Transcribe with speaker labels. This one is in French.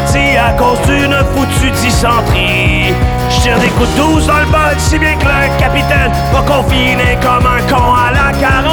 Speaker 1: parti à cause d'une foutue dysenterie. J'tire des coups de 12 dans le bol, si bien que le capitaine va confiner comme un con à la 40.